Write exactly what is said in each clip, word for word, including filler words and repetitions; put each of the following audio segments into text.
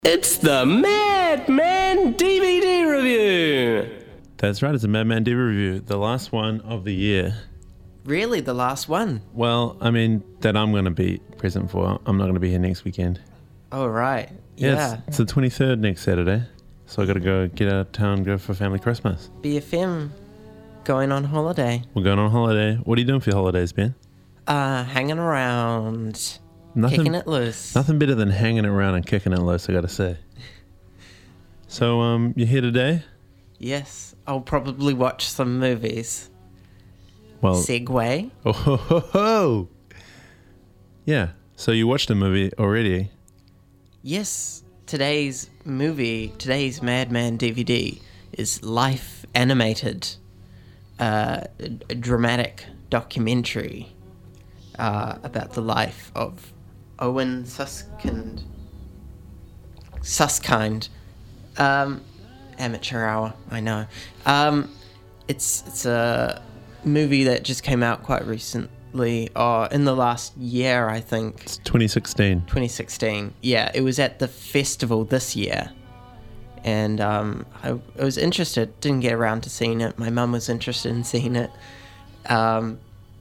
It's the Madman D V D review. That's right, it's a Madman D V D review, the last one of the year. Really, the last one? Well, I mean, that I'm going to be present for. I'm not going to be here next weekend. Oh, right. Yeah, Yeah. It's, it's the twenty-third next Saturday, so I got to go get out of town, go for family Christmas. B F M going on holiday. We're going on holiday. What are you doing for your holidays, Ben? Uh, hanging around, Nothing, kicking it loose. Nothing better than hanging around and kicking it loose, I got to say. So, um, you're here today? Yes, I'll probably watch some movies. Well, Segway. Oh, ho, ho, ho. Yeah. So you watched a movie already? Yes, today's movie, today's Madman D V D is Life Animated, uh, a, a dramatic documentary uh, about the life of Owen Suskind. Suskind. Um, amateur hour, I know. Um, it's it's a movie that just came out quite recently, or in the last year, I think. It's twenty sixteen. twenty sixteen. Yeah, it was at the festival this year. And um, I, I was interested, didn't get around to seeing it. My mum was interested in seeing it. Um,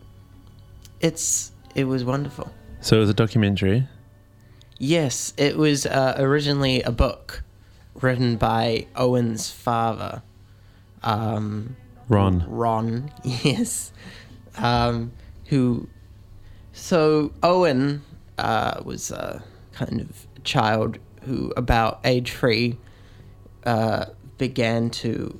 it's It was wonderful. So it was a documentary? Yes, it was uh, originally a book written by Owen's father. Um... Ron. Ron, yes. Um, who, so Owen uh, was a kind of child who, about age three, uh, began to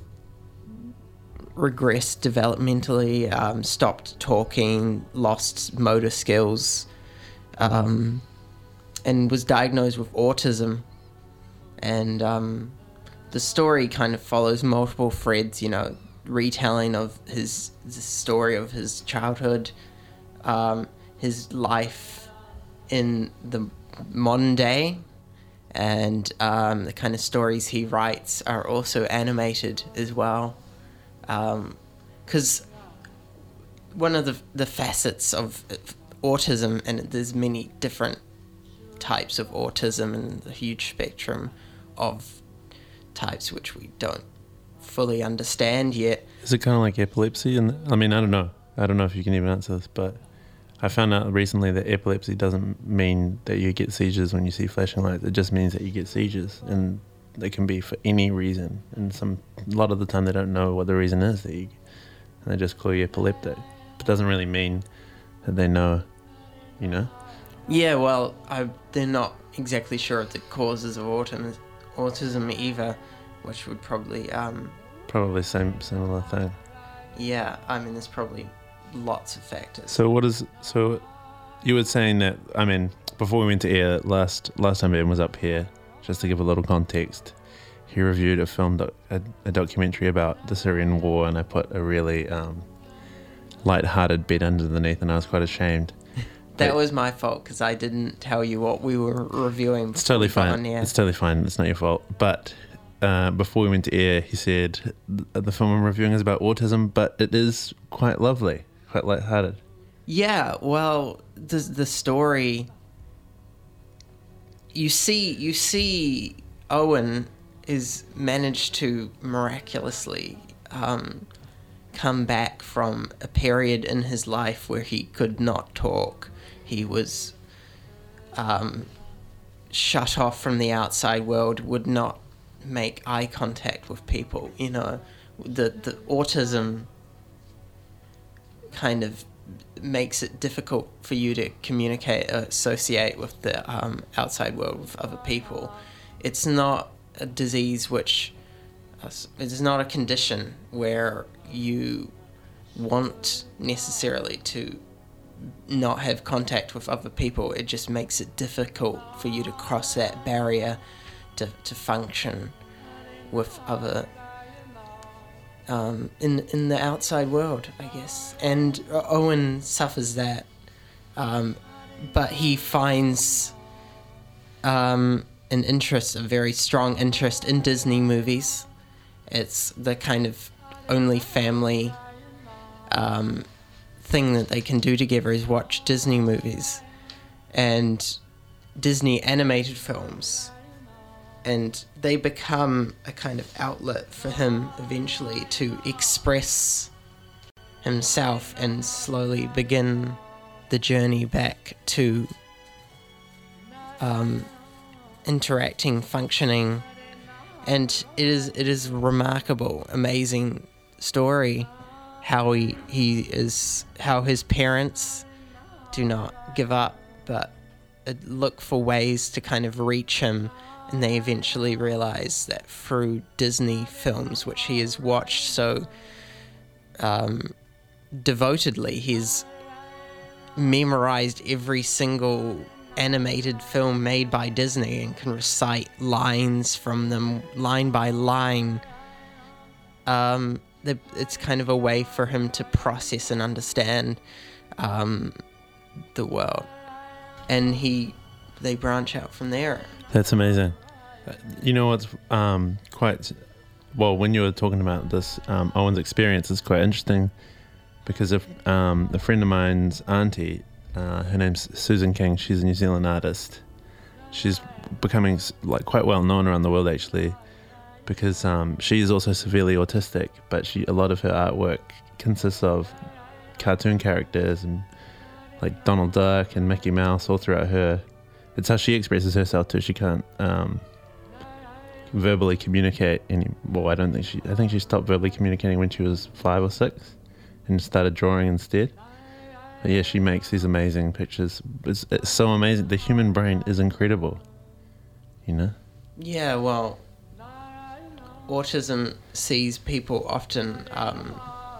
regress developmentally, um, stopped talking, lost motor skills, um, and was diagnosed with autism. And um, the story kind of follows multiple threads, you know, retelling of his the story of his childhood, um, his life in the modern day, and um, the kind of stories he writes are also animated as well. Because um, one of the the facets of autism, and there's many different types of autism and the huge spectrum of types which we don't fully understand yet. Is it kind of like epilepsy? And I mean, I don't know. I don't know if you can even answer this, but I found out recently that epilepsy doesn't mean that you get seizures when you see flashing lights. It just means that you get seizures, and they can be for any reason. And some, a lot of the time, they don't know what the reason is that you, and they just call you epileptic. But it doesn't really mean that they know, you know? Yeah, well, I, they're not exactly sure of the causes of autism, autism either, which would probably um, Probably same similar thing. Yeah, I mean, there's probably lots of factors. So what is so? You were saying that, I mean, before we went to air last last time Ben was up here, just to give a little context, he reviewed a film, doc, a, a documentary about the Syrian war, and I put a really um, light-hearted bit underneath, and I was quite ashamed. That but was my fault because I didn't tell you what we were reviewing. It's totally fine. It's totally fine. It's not your fault, but. Uh, before we went to air, he said the film I'm reviewing is about autism, but it is quite lovely, quite lighthearted. Yeah, well, the the story. You see, you see, Owen is managed to miraculously um, come back from a period in his life where he could not talk. He was um, shut off from the outside world, would not make eye contact with people, you know. The the autism kind of makes it difficult for you to communicate, associate with the um, outside world with other people. It's not a disease which, uh, it's not a condition where you want necessarily to not have contact with other people. It just makes it difficult for you to cross that barrier to, to function with other um, in in the outside world, I guess. And Owen suffers that, um, but he finds um, an interest, a very strong interest in Disney movies. It's the kind of only family um, thing that they can do together is watch Disney movies. And Disney animated films and they become a kind of outlet for him eventually to express himself and slowly begin the journey back to um, interacting, functioning, and it is it is remarkable, amazing story how he he is how his parents do not give up but look for ways to kind of reach him, and they eventually realize that through Disney films, which he has watched so um, devotedly, he's memorized every single animated film made by Disney and can recite lines from them line by line. Um, the, it's kind of a way for him to process and understand um, the world, and he they branch out from there. That's amazing. You know what's um, quite well, when you were talking about this um, Owen's experience, it's quite interesting because if um, a friend of mine's auntie, uh, her name's Susan King, she's a New Zealand artist. She's becoming like quite well known around the world actually, because um, she's also severely autistic, but she a lot of her artwork consists of cartoon characters and like Donald Duck and Mickey Mouse all throughout her. It's how she expresses herself too. She can't um, verbally communicate any. Well, I don't think she. I think she stopped verbally communicating when she was five or six, and started drawing instead. But yeah, she makes these amazing pictures. It's, it's so amazing. The human brain is incredible. You know. Yeah, well, autism sees people often um,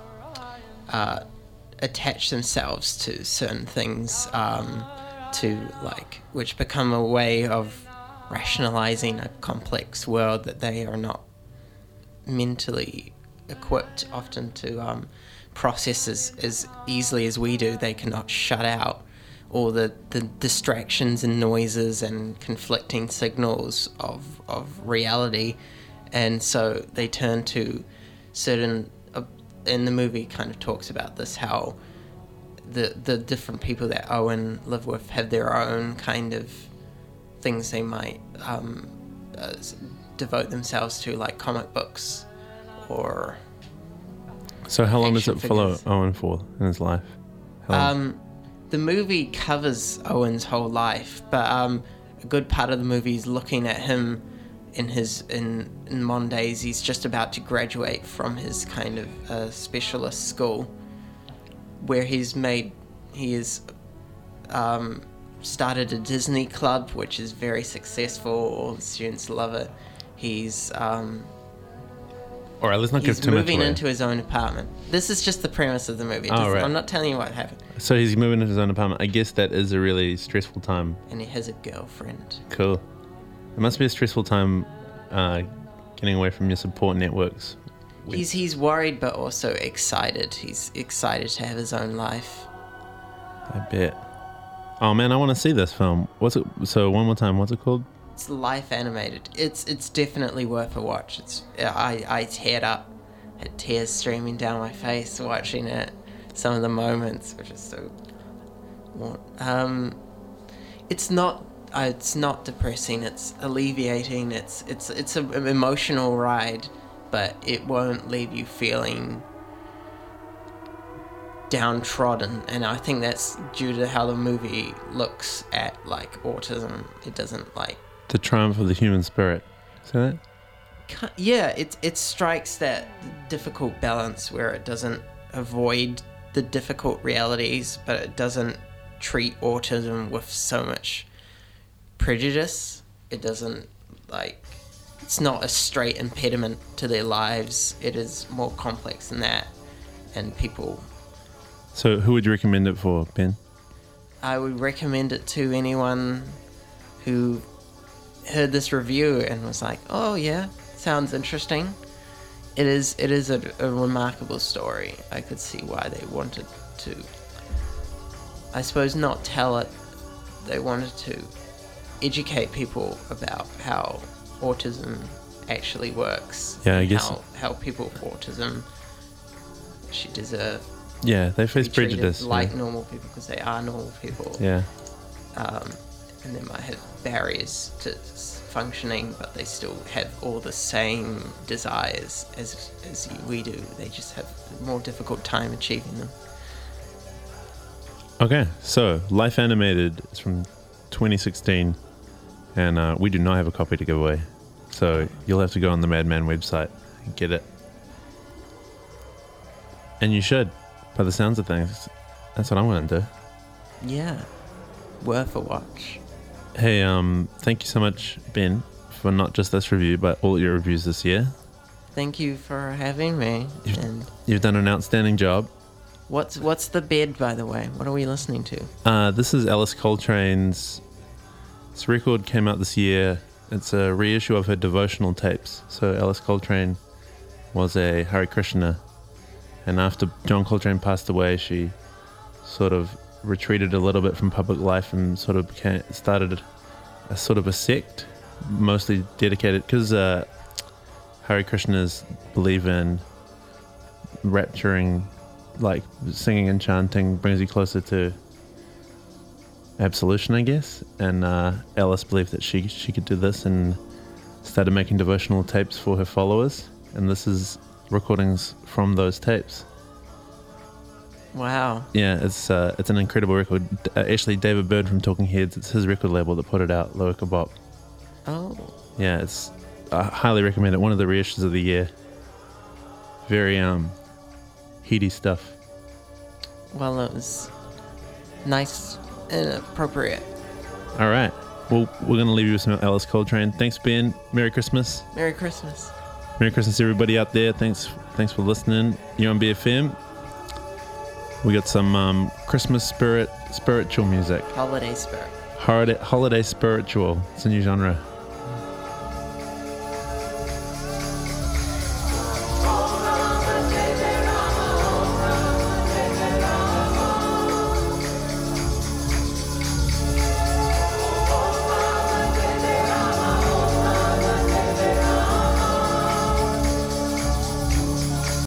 uh, attach themselves to certain things. Um, to like which become a way of rationalizing a complex world that they are not mentally equipped often to um, process as, as easily as we do. They cannot shut out all the, the distractions and noises and conflicting signals of, of reality, and so they turn to certain uh, and the movie kind of talks about this, how the the different people that Owen live with have their own kind of things they might um, uh, devote themselves to, like comic books or. So how long does it action follow figures. Owen for in his life? How long? Um, the movie covers Owen's whole life, but um, a good part of the movie is looking at him in his in, in modern days. He's just about to graduate from his kind of uh, specialist school, where he's made, he has um, started a Disney club, which is very successful. All the students love it. He's um, All right, let's not give he's too much moving away. into his own apartment. This is just the premise of the movie. It Oh, doesn't- right. I'm not telling you what happened. So he's moving into his own apartment. I guess that is a really stressful time. And he has a girlfriend. Cool. It must be a stressful time uh, getting away from your support networks. He's he's worried but also excited. He's excited to have his own life. I bet. Oh man, I want to see this film. What's it? So one more time, what's it called? It's life animated. It's it's definitely worth a watch. It's I I teared up, had tears streaming down my face watching it. Some of the moments were just so. Um, it's not. Uh, it's not depressing. It's alleviating. It's it's it's a, an emotional ride, but it won't leave you feeling downtrodden. And I think that's due to how the movie looks at like autism. It doesn't like. The Triumph of the Human Spirit. Is that it? Yeah, it it strikes that difficult balance where it doesn't avoid the difficult realities, but it doesn't treat autism with so much prejudice. It doesn't like it's not a straight impediment to their lives. It is more complex than that, and people. So who would you recommend it for, Ben? I would recommend it to anyone who heard this review and was like, "Oh yeah, sounds interesting." It is. It is a, a remarkable story. I could see why they wanted to. I suppose not tell it. They wanted to educate people about how autism actually works. Yeah, I and guess- how, how people with autism actually deserve Yeah, they face to be treated prejudice. like yeah. normal people because they are normal people. yeah. Um, and they might have barriers to s- functioning, but they still have all the same desires as as we do. They just have a more difficult time achieving them. Okay, so Life Animated is from twenty sixteen, and uh, we do not have a copy to give away. So you'll have to go on the Madman website and get it. And you should, by the sounds of things. That's what I'm going to do. Yeah, worth a watch. Hey, um, thank you so much, Ben, for not just this review, but all your reviews this year. Thank you for having me. You've, And you've done an outstanding job. what's what's the bed, by the way? What are we listening to? Uh, this is Alice Coltrane's. This record came out this year. It's a reissue of her devotional tapes. So Alice Coltrane was a Hare Krishna, and after John Coltrane passed away, she sort of retreated a little bit from public life and sort of became, started a sort of a sect, mostly dedicated because uh, Hare Krishnas believe in rapturing, like singing and chanting brings you closer to absolution, I guess. And uh, Alice believed that she she could do this and started making devotional tapes for her followers. And this is recordings from those tapes. Wow. Yeah, it's uh, it's an incredible record. Uh, actually, David Byrne from Talking Heads, it's his record label that put it out, Loika Bop. Oh. Yeah, it's I highly recommend it. One of the reissues of the year. Very um, heady stuff. Well, it was nice and appropriate. All right. Well, we're going to leave you with some Alice Coltrane. Thanks, Ben. Merry Christmas. Merry Christmas. Merry Christmas, everybody out there. Thanks thanks for listening. You're on B F M. We got some um, Christmas spirit, spiritual music. Holiday spirit. Holiday, holiday spiritual. It's a new genre.